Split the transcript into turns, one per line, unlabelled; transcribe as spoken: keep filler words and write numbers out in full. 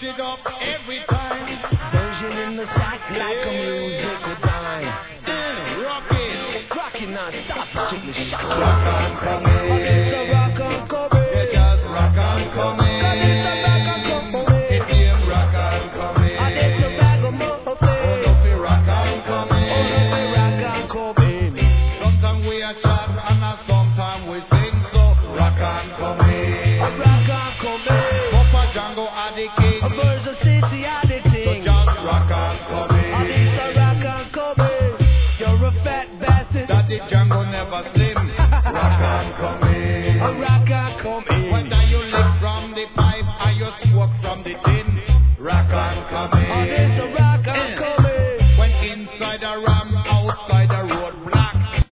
shut it up every time.
Version in the sack like a musical time.
Rock it.
Rockin' non-stop till the shot.
Rock on, come in.
It's a rock on, come in.
Yeah, just rock on, come in.
It's a rock on, come in.
It's him, rock on, come in.
It's a ragamuffin.
Oh, no, we rock on, come in.
Oh, no, we rock on, come in.
Sometimes we are chat and uh, sometimes we sing, so rock on, come in.
Rock on, come in.
Papa Django are the king.
A Versa City are the
So
thing.
just rock on, come in.
It's a rock on, come in. You're a fat bastard.
Daddy Django never slim. Rock on, come in.
A rock on, come in.
Whether you live from the pipe or you smoke from the tin, rock on, come in.
Oh, there's a